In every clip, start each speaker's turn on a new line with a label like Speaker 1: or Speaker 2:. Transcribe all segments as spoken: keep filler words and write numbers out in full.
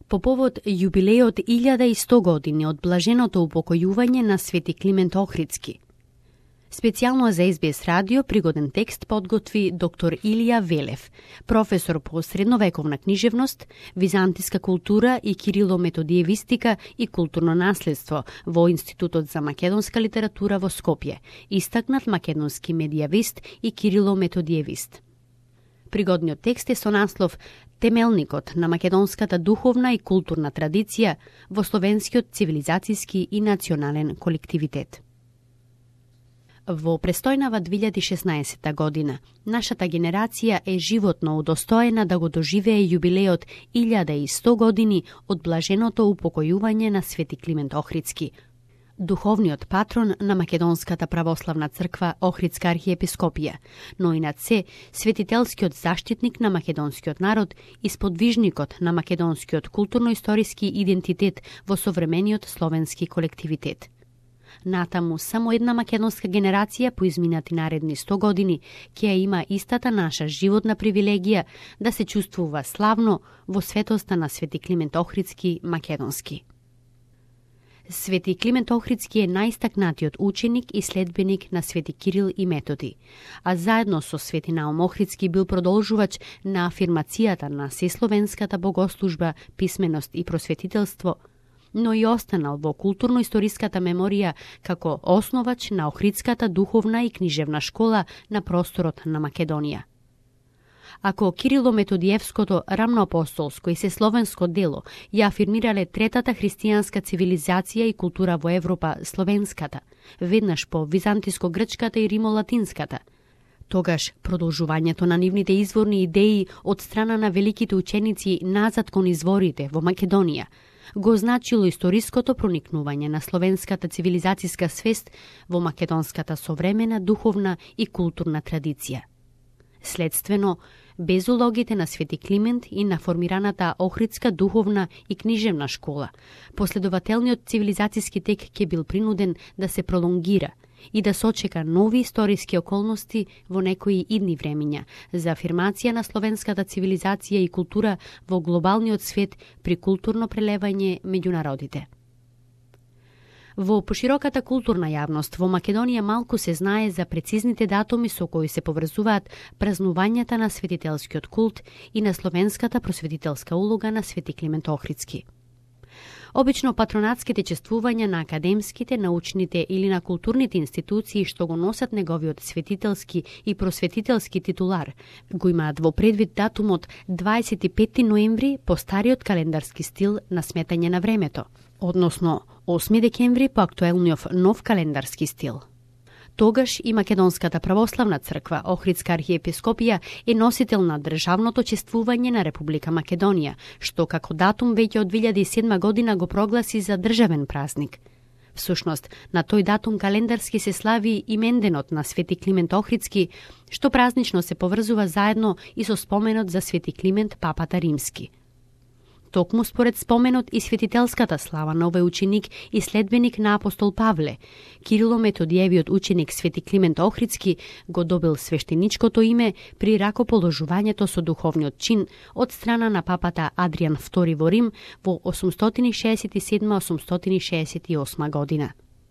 Speaker 1: По повод јубилејот илјада и сто години од блаженото упокојување на Свети Климент Охридски. Специјално за Ес Би Ес радио пригоден текст подготви доктор Илија Велев, професор по средновековна книжевност, византиска култура и кирило-методиевистика и културно наследство во Институтот за македонска литература во Скопје, истакнат македонски медијавист и кирило-методиевист. Пригодниот текст е со наслов Темелникот на македонската духовна и културна традиција во словенскиот цивилизацијски и национален колективитет. Во престојнава две илјади и шеснаесетта година, нашата генерација е животно удостоена да го доживее јубилејот илјада и сто години од блаженото упокојување на Свети Климент Охридски, духовниот патрон на Македонската православна црква Охридска архиепископија, но и над се светителскиот заштитник на македонскиот народ и сподвижникот на македонскиот културно-историски идентитет во современиот словенски колективитет. Натаму, само една македонска генерација по изминати наредни сто години ќе има истата наша животна привилегија да се чувствува славно во светоста на Свети Климент Охридски македонски. Свети Климент Охридски е најстакнатиот ученик и следбеник на Свети Кирил и Методи, а заедно со Свети Наум Охридски бил продолжувач на афирмацијата на сесловенската богослужба, писменост и просветителство, но и останал во културно-историската меморија како основач на Охридската духовна и книжевна школа на просторот на Македонија. Ако Кирило-Методиевското, рамноапостолско и сесловенско дело ја афирмирале третата христијанска цивилизација и култура во Европа, словенската, веднаш по византиско-грчката и римо-латинската, тогаш продолжувањето на нивните изворни идеи од страна на великите ученици назад кон изворите во Македонија го значило историското проникнување на словенската цивилизацијска свест во македонската современа духовна и културна традиција. Следствено, без улогите на Свети Климент и на формираната Охридска духовна и книжевна школа, последователниот цивилизацијски тек ќе бил принуден да се пролонгира и да сочека нови историски околности во некои идни времиња за афирмација на словенската цивилизација и култура во глобалниот свет при културно прелевање меѓу народите. Во пошироката културна јавност во Македонија малку се знае за прецизните датуми со кои се поврзуваат празнувањата на светителскиот култ и на словенската просветителска улога на Свети Климент Охридски. Обично патронатските чествувања на академските, научните или на културните институции што го носат неговиот светителски и просветителски титулар, го имаат во предвид датумот дваесет и пети ноември по стариот календарски стил на сметање на времето, односно осми декември по актуелниот нов календарски стил. Тогаш и Македонската православна црква Охридска архиепископија е носител на државното чествување на Република Македонија, што како датум веќе од две илјади и седма година го прогласи за државен празник. Всушност, на тој датум календарски се слави именденот на Свети Климент Охридски, што празнично се поврзува заедно и со споменот за Свети Климент папата римски. Токму според споменот и светителската слава на овој ученик и следбеник на апостол Павле, Кирило-Методиевиот ученик Свети Климент Охридски го добил свештеничкото име при ракоположувањето со духовниот чин од страна на папата Адријан втори во Рим во осумстотини шеесет и седма - осумстотини шеесет и осма година.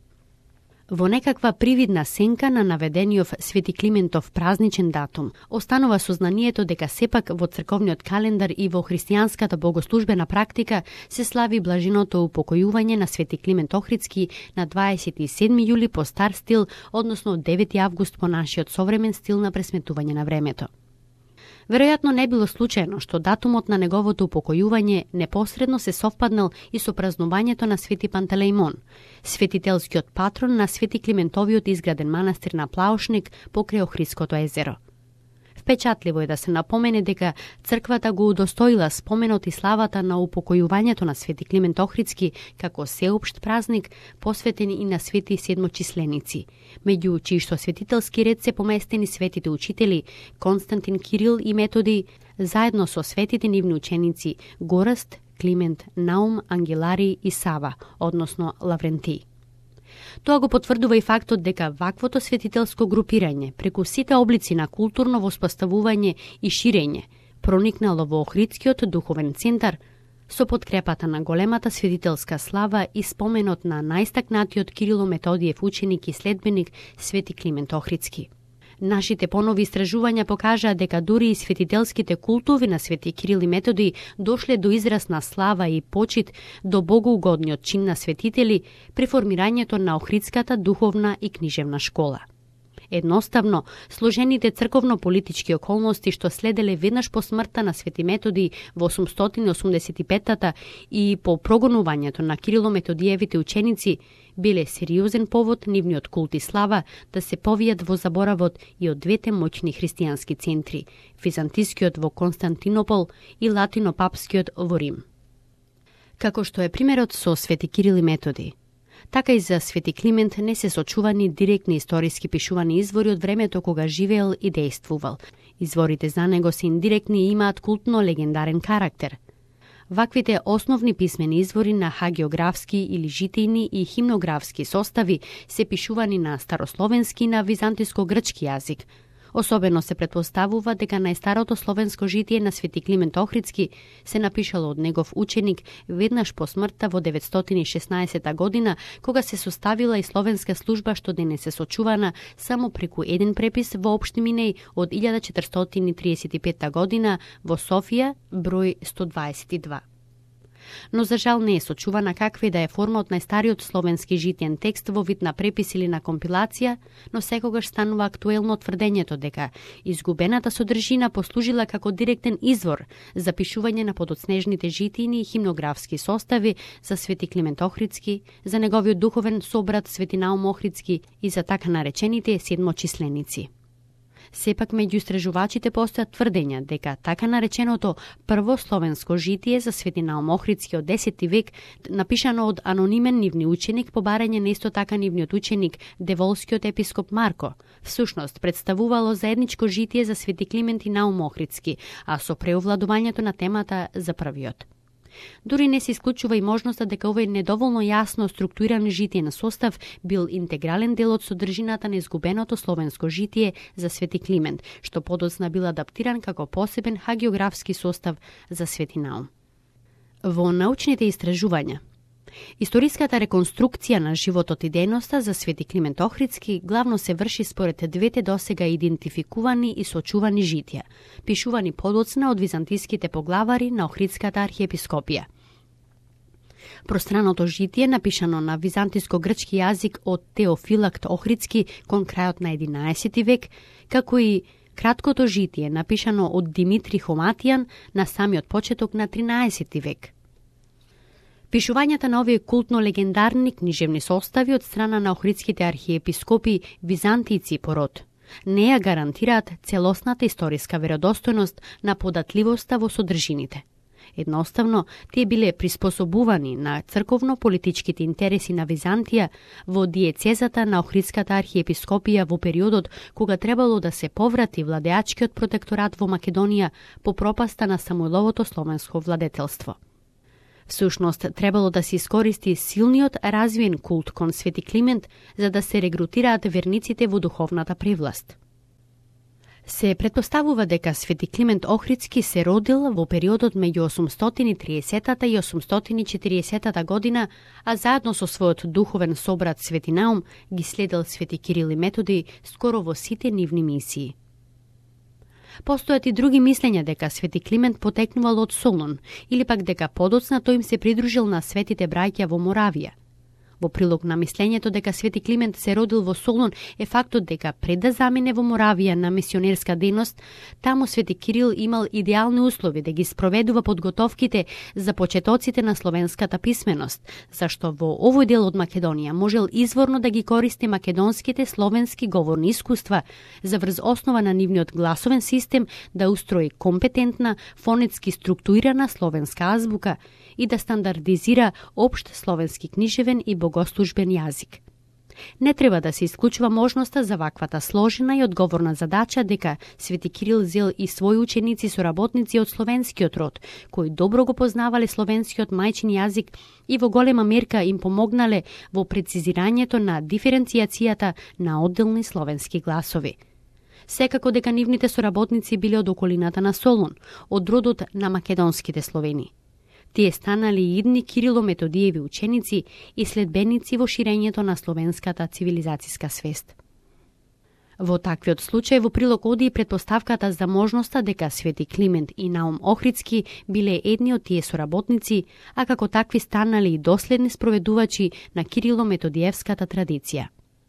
Speaker 1: Во некаква привидна сенка на наведениот Свети Климентов празничен датум, останува сознанието дека сепак во црковниот календар и во христијанската богослужбена практика се слави блаженото упокојување на Свети Климент Охридски на дваесет и седми јули по стар стил, односно девети август по нашиот современ стил на пресметување на времето. Веројатно не било случајно што датумот на неговото упокојување непосредно се совпаднал и со празнувањето на Свети Пантелеимон, светителскиот патрон на Свети Климентовиот изграден манастир на Плаушник покрај Охридското езеро. Впечатливо е да се напомене дека црквата го удостоила споменот и славата на упокојувањето на Свети Климент Охридски како сеопшт празник посветен и на свети седмочисленици, меѓу чии што светителски ред се поместени светите учители Константин, Кирил и Методи, заедно со светите нивни ученици Гораст, Климент, Наум, Ангелари и Сава, односно Лаврентий. Тоа го потврдува и фактот дека ваквото светителско групирање преку сите облици на културно воспоставување и ширење проникнало во Охридскиот духовен центар со подкрепата на големата светителска слава и споменот на најстакнатиот Кирило-Методиев ученик и следбеник Свети Климент Охридски. Нашите понови истражувања покажаа дека дури и светителските култови на Свети Кирил и Методи дошле до израз на слава и почит до богоугодниот чин на светители при формирањето на Охридската духовна и книжевна школа. Едноставно, сложените црковно-политички околности што следеле веднаш по смртта на Свети Методи во осумстотини осумдесет и петта и по прогонувањето на Кирило-Методиевите ученици биле сериозен повод нивниот култ и слава да се повијат во заборавот и од двете моќни христијански центри, византискиот во Константинопол и латино-папскиот во Рим. Како што е примерот со Свети Кирил и Методи, така и за Свети Климент не се сочувани директни историски пишувани извори од времето кога живеел и действувал. Изворите за него се индиректни и имаат култно-легендарен карактер. Ваквите основни писмени извори на хагиографски или житијни и химнографски состави се пишувани на старословенски и на византиско-грчки јазик. Особено се претпоставува дека најстарото словенско житие на Свети Климент Охридски се напишало од негов ученик веднаш по смртта во деветстотини и шеснаесетта година, кога се составила и словенска служба што денес е сочувана само преку еден препис во општи минеј од илјада четиристотини триесет и петта година во Софија, број сто дваесет и два. Но за жал не е сочувана каква и да е форма од најстариот словенски житиен текст во вид на препис или на компилација, но секогаш станува актуелно тврдењето дека изгубената содржина послужила како директен извор за пишување на подоцнежните житијни и химнографски состави за Свети Климент Охридски, за неговиот духовен собрат Свети Наум Охридски и за така наречените седмочисленици. Сепак меѓу истражувачите постојат тврдења дека така нареченото прво словенско житие за Свети Наум Охридски од десети век, напишано од анонимен нивни ученик по барање на исто така нивниот ученик деволскиот епископ Марко, всушност представувало заедничко житие за Свети Климент и Наум Охридски, а со преовладувањето на темата за првиот. Дури не се исклучува и можноста дека овој недоволно јасно структуриран житиен состав бил интегрален дел од содржината на изгубеното словенско житие за Свети Климент, што подоцна бил адаптиран како посебен хагиографски состав за Свети Наум. Во научните истражувања, историската реконструкција на животот и дејноста за Свети Климент Охридски главно се врши според двете досега идентификувани и сочувани житија, пишувани подоцна од византиските поглавари на Охридската архиепископија. Пространото житие, напишано на византиско-грчки јазик од Теофилакт Охридски кон крајот на единаесети век, како и краткото житие, напишано од Димитри Хоматијан на самиот почеток на тринаесети век. Пишувањата на овие култно-легендарни книжевни состави од страна на охридските архиепископи византици по род не ја гарантираат целосната историска веродостојност на податливоста во содржините. Едноставно, тие биле приспособувани на црковно-политичките интереси на Византија во диецезата на Охридската архиепископија во периодот кога требало да се поврати владеачкиот протекторат во Македонија по пропаста на Самуиловото словенско владетелство. Всушност, требало да се искористи силниот развиен култ кон Свети Климент за да се регрутираат верниците во духовната превласт. Се претпоставува дека Свети Климент Охридски се родил во периодот меѓу осумстотини и триесетта и осумстотини и четириесетта година, а заедно со својот духовен собрат Свети Наум ги следел Свети Кирил и Методи скоро во сите нивни мисии. Постојат и други мислења дека Свети Климент потекнувал од Солун или пак дека подоцна тој им се придружил на светите браќа во Моравија. Во прилог на мислењето дека Свети Климент се родил во Солун е фактот дека пред да замине во Моравија на мисионерска дејност, таму Свети Кирил имал идеални услови да ги спроведува подготовките за почетоците на словенската писменост, зашто во овој дел од Македонија можел изворно да ги користи македонските словенски говорни искуства за врз основа на нивниот гласовен систем да устрои компетентна, фонетски структурирана словенска азбука и да стандардизира општ словенски книжевен и богослужбен јазик. Не треба да се исклучува можноста за ваквата сложена и одговорна задача дека Свети Кирил зел и своји ученици соработници од словенскиот род, кои добро го познавале словенскиот мајчин јазик и во голема мерка им помогнале во прецизирањето на диференцијацијата на одделни словенски гласови. Секако дека нивните соработници биле од околината на Солун, од родот на македонските словени. Тие станали идни Кирило-Методиеви ученици и следбеници во ширењето на словенската цивилизацијска свест. Во таквиот случај во прилог оди и предпоставката за можноста дека Свети Климент и Наум Охридски биле едни од тие соработници, а како такви станали и доследни спроведувачи на Кирило-Методиевската традиција.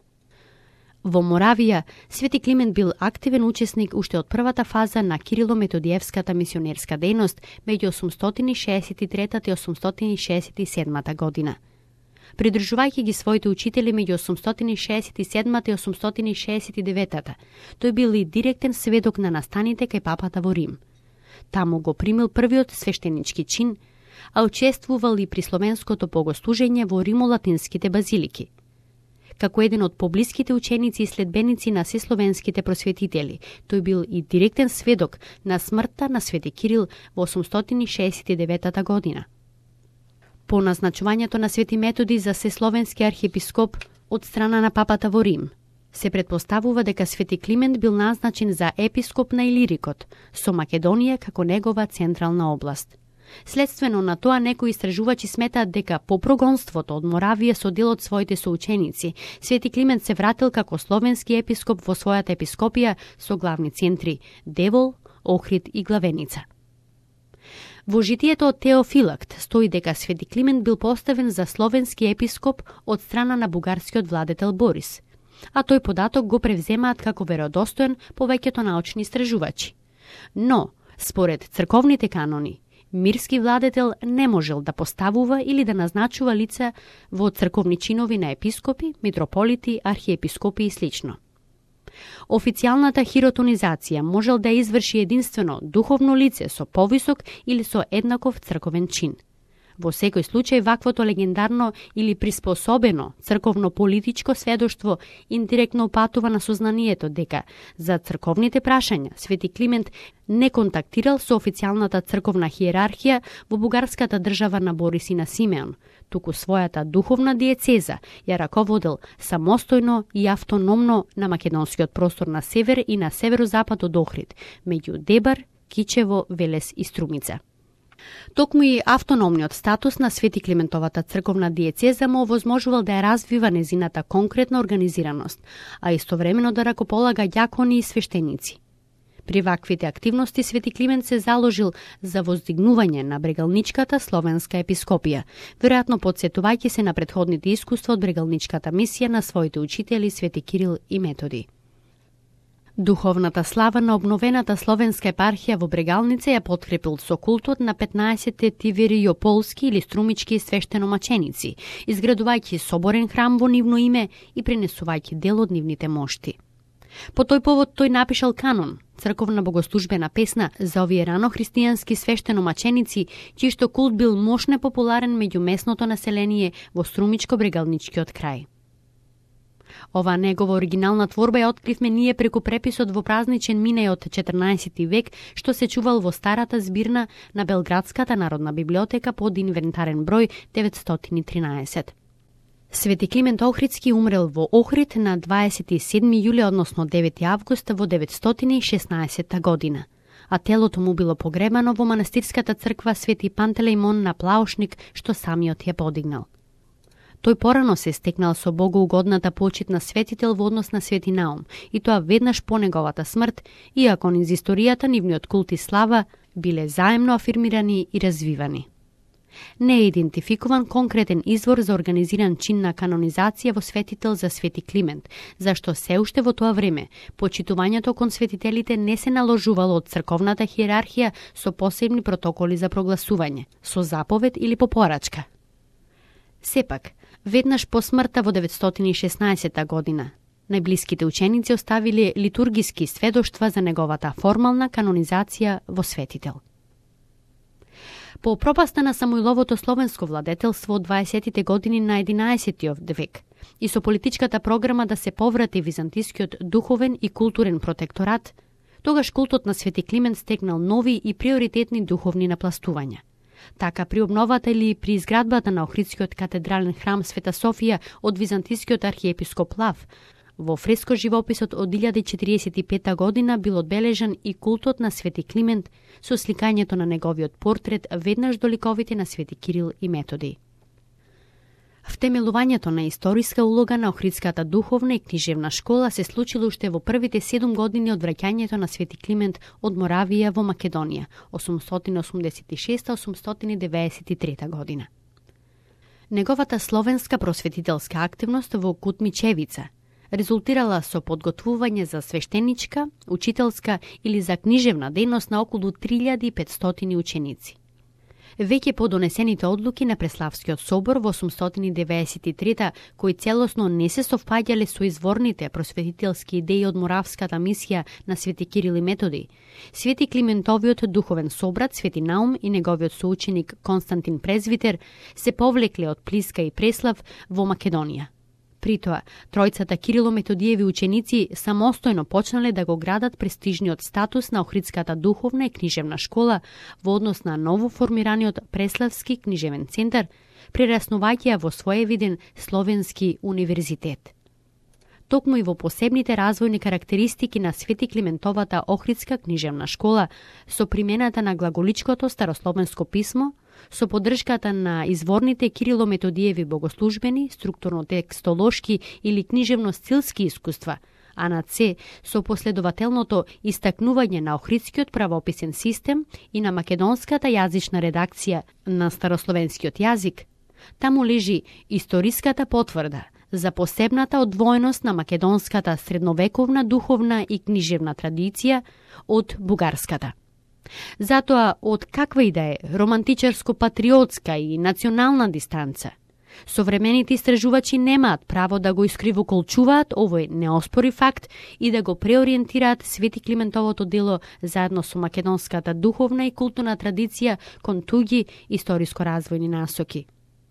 Speaker 1: Во Моравија, Свети Климент бил активен учесник уште од првата фаза на Кирило-Методиевската мисионерска дејност меѓу осумстотини шеесет и трета и осумстотини шеесет и седма година. Придржувајќи ги своите учители меѓу осумстотини шеесет и седма и осумстотини шеесет и девета, тој бил и директен сведок на настаните кај папата во Рим. Таму го примил првиот свештенички чин, а учествувал и при словенското богослужење во римолатинските базилики. Како еден од поблиските ученици и следбеници на сесловенските просветители, тој бил и директен сведок на смртта на Свети Кирил во осумстотини шеесет и девета година. По назначувањето на Свети Методи за сесловенски архиепископ од страна на папата во Рим, се предпоставува дека Свети Климент бил назначен за епископ на Илирикот, со Македонија како негова централна област. Следствено на тоа, некои истражувачи сметаат дека по прогонството од Моравија со дел од своите соученици, Свети Климент се вратил како словенски епископ во својата епископија со главни центри Девол, Охрид и Главеница. Во житието од Теофилакт стои дека Свети Климент бил поставен за словенски епископ од страна на бугарскиот владетел Борис, а тој податок го превземаат како веродостоен повеќето научни истражувачи. Но, според црковните канони, мирски владетел не можел да поставува или да назначува лица во црковни чинови на епископи, митрополити, архиепископи и слично. Официјалната хиротонизација можел да изврши единствено духовно лице со повисок или со еднаков црковен чин. Во секој случај, ваквото легендарно или приспособено црковно-политичко сведоштво индиректно упатува на сознанието дека за црковните прашања Свети Климент не контактирал со официјалната црковна хиерархија во бугарската држава на Борис и на Симеон, туку својата духовна диецеза ја раководел самостојно и автономно на македонскиот простор на север и на северозапад од Охрид, меѓу Дебар, Кичево, Велес и Струмица. Токму и автономниот статус на Свети Климентовата црковна диецеза му овозможувал да ја развива незината конкретна организираност, а истовремено да ракополага ѓакони и свештеници. При ваквите активности Свети Климент се заложил за воздигнување на брегалничката словенска епископија, веројатно подсетувајќи се на претходните искуства од брегалничката мисија на своите учители Свети Кирил и Методи. Духовната слава на обновената словенска епархија во Брегалница ја подкрепил со култот на петнаесетте тивериополски или струмички свештеномаченици, изградувајќи соборен храм во нивно име и пренесувајќи дел од нивните мошти. По тој повод тој напишал канон, црковна богослужбена песна за овие рано христијански свештеномаченици, чијшто култ бил мощно популарен меѓу местното население во струмичко-брегалничкиот крај. Ова негова оригинална творба ја откривме ние преку преписот во празничен минеј од четрнаесети век, што се чувал во старата збирна на Белградската народна библиотека под инвентарен број деветстотини и тринаесет. Свети Климент Охридски умрел во Охрид на дваесет и седми јули, односно девети август во деветстотини и шеснаесетта година, а телото му било погребано во манастирската црква Свети Пантелеимон на Плаушник, што самиот ја подигнал. Тој порано се стекнал со богоугодната почит на светител во однос на Свети Наум, и тоа веднаш по неговата смрт, иако низ историјата нивниот култ и слава биле заемно афирмирани и развивани. Не е идентификуван конкретен извор за организиран чин на канонизација во светител за Свети Климент, зашто се уште во тоа време почитувањето кон светителите не се наложувало од црковната хиерархија со посебни протоколи за прогласување, со заповед или по порачка. Сепак, веднаш по смртта во деветстотини и шеснаесетта година, најблиските ученици оставиле литургиски сведоштва за неговата формална канонизација во светител. По пропаста на Самуиловото словенско владетелство од дваесеттите години на единаесеттиот век и со политичката програма да се поврати византискиот духовен и културен протекторат, тогаш култот на Свети Климент стекнал нови и приоритетни духовни напластувања. Така при обновата или при изградбата на Охридскиот катедрален храм Света Софија од византискиот архиепископ Лав, Во фреско живописот од илјада и четириесет и пета година бил одбележан и култот на Свети Климент со сликањето на неговиот портрет веднаш до ликовите на Свети Кирил и Методи. Втемелувањето на историска улога на Охридската духовна и книжевна школа се случило уште во првите седум години од враќањето на Свети Климент од Моравија во Македонија, осумстотини осумдесет и шеста до осумстотини деведесет и трета година. Неговата словенска просветителска активност во Кутмичевица резултирала со подготвување за свештеничка, учителска или за книжевна дејност на околу три илјади и петстотини ученици. Веќе по донесените одлуки на Преславскиот собор во осумстотини деветдесет и трета, кои целосно не се совпаѓале со изворните просветителски идеи од моравската мисија на Свети Кирил и Методи, Свети Климентовиот духовен собрат Свети Наум и неговиот соученик Константин Презвитер се повлекле од Плиска и Преслав во Македонија. При тоа, тројцата Кирило-Методиеви ученици самостојно почнале да го градат престижниот статус на Охридската духовна и книжевна школа во однос на ново формираниот Преславски книжевен центар, прераснувајќи ја во своевиден Словенски универзитет. Токму и во посебните развојни карактеристики на Свети Климентовата Охридска книжевна школа, со примената на глаголичкото старословенско писмо, со поддршката на изворните Кирило-Методиеви богослужбени, структурно-текстолошки или книжевно-стилски искуства, а над се со последователното истакнување на Охридскиот правописен систем и на македонската јазична редакција на старословенскиот јазик, таму лежи историската потврда за посебната одвоеност на македонската средновековна духовна и книжевна традиција од бугарската. Затоа, од каква и да е романтичарско-патриотска и национална дистанца, современите истражувачи немаат право да го искривоколчуваат овој неоспори факт и да го преориентираат Свети Климентовото дело заедно со македонската духовна и културна традиција кон туги историско-развојни насоки.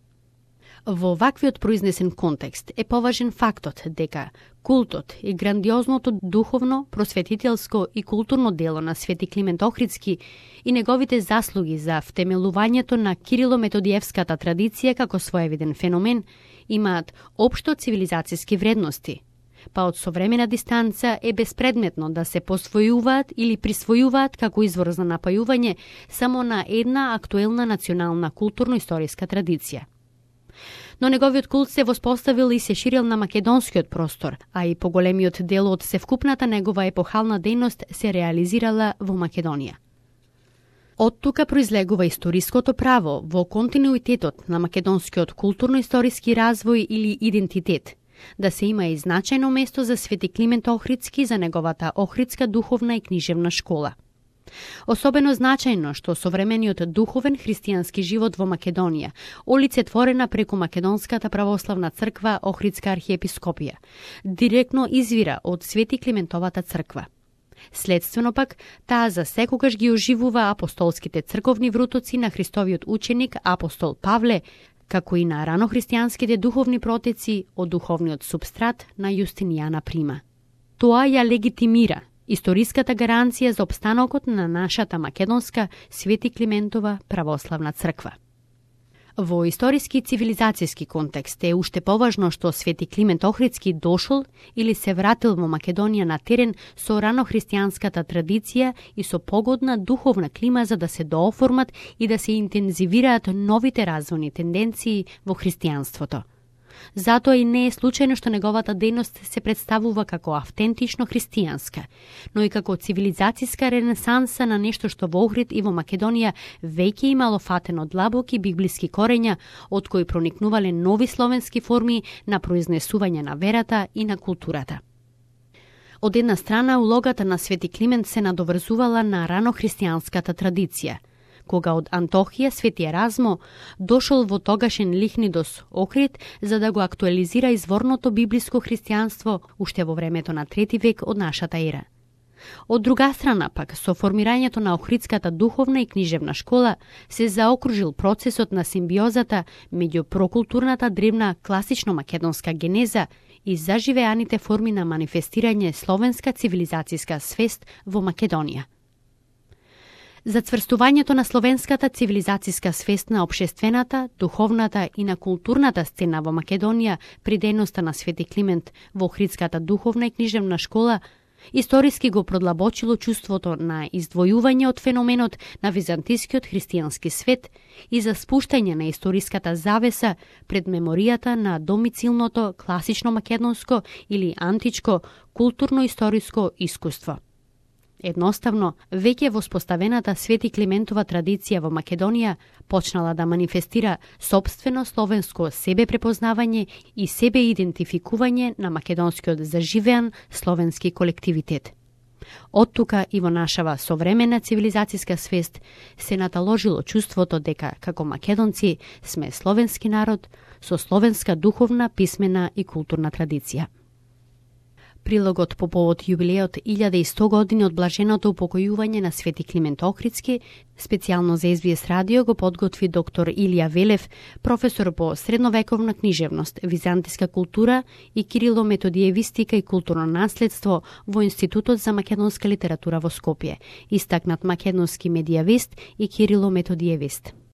Speaker 1: Во ваквиот произнесен контекст е поважен фактот дека култот и грандиозното духовно, просветителско и културно дело на Свети Климент Охридски и неговите заслуги за втемелувањето на Кирило-Методиевската традиција како своевиден феномен имаат општо цивилизацијски вредности, па од современа дистанца е безпредметно да се посвојуваат или присвојуваат како извор за напајување само на една актуелна национална културно-историска традиција. Но неговиот култ се воспоставил и се ширил на македонскиот простор, а и поголемиот дел од севкупната негова епохална дејност се реализирала во Македонија. Од тука произлегува историското право во континуитетот на македонскиот културно-историски развој или идентитет, да се има и значајно место за Свети Климент Охридски за неговата Охридска духовна и книжевна школа. Особено значајно што современиот духовен христијански живот во Македонија, олицетворена преку Македонската православна црква Охридска архиепископија, директно извира од Свети Климентовата црква. Следствено пак, таа за секогаш ги оживува апостолските црковни врутоци на Христовиот ученик апостол Павле, како и на ранохристијанските духовни протеци од духовниот субстрат на Јустинијана Прима. Тоа ја легитимира историската гаранција за обстанокот на нашата македонска Свети Климентова православна црква. Во историски и цивилизацијски контекст е уште поважно што Свети Климент Охридски дошол или се вратил во Македонија на терен со ранохристијанската традиција и со погодна духовна клима за да се дооформат и да се интензивираат новите развојни тенденции во христијанството. Затоа и не е случајно што неговата дејност се представува како автентично христијанска, но и како цивилизацијска ренесанса на нешто што во Охрид и во Македонија веќе имало фатено длабоки библиски корења, од кои проникнувале нови словенски форми на произнесување на верата и на културата. Од една страна, улогата на Свети Климент се надоврзувала на ранохристијанската традиција, кога од Антохија Свети Еразмо дошол во тогашен Лихнидос Охрид за да го актуализира изворното библиско христијанство уште во времето на трети век од нашата ера. Од друга страна пак, со формирањето на Охридската духовна и книжевна школа се заокружил процесот на симбиозата меѓу прокултурната древна класично македонска генеза и заживеаните форми на манифестирање словенска цивилизацијска свест во Македонија. Зацврстувањето на словенската цивилизацијска свест на општествената, духовната и на културната сцена во Македонија при дејноста на Свети Климент во Охридската духовна и книжевна школа историски го продлабочило чувството на издвојување од феноменот на византискиот христијански свет и за спуштање на историската завеса пред меморијата на домицилното класично македонско или античко културно-историско искуство. Едноставно, веќе воспоставената Свети Климентова традиција во Македонија почнала да манифестира сопствено словенско себепрепознавање и себеидентификување на македонскиот заживеан словенски колективитет. Оттука и во нашава современа цивилизацијска свест се наталожило чувството дека како македонци сме словенски народ со словенска духовна, писмена и културна традиција. Прилогот по повод јубилеот илјада и сто години од блаженото упокојување на Свети Климент Охридски, специјално за Ес Би Ес радио го подготви доктор Илија Велев, професор по средновековна книжевност, византиска култура и кирилометодиевистика и културно наследство во Институтот за македонска литература во Скопје, истакнат македонски медијавист и кирилометодиевист.